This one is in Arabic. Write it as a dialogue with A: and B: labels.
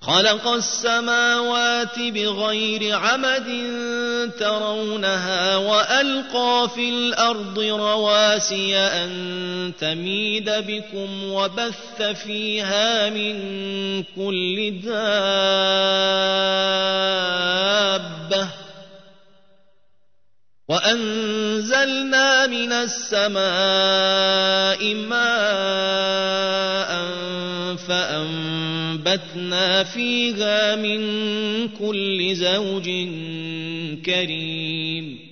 A: خلق السماوات بغير عمد ترونها وألقى في الأرض رواسي أن تميد بكم وبث فيها من كل دابة وأنزلنا من السماء ماء فأنبتنا فيها من كل زوج كريم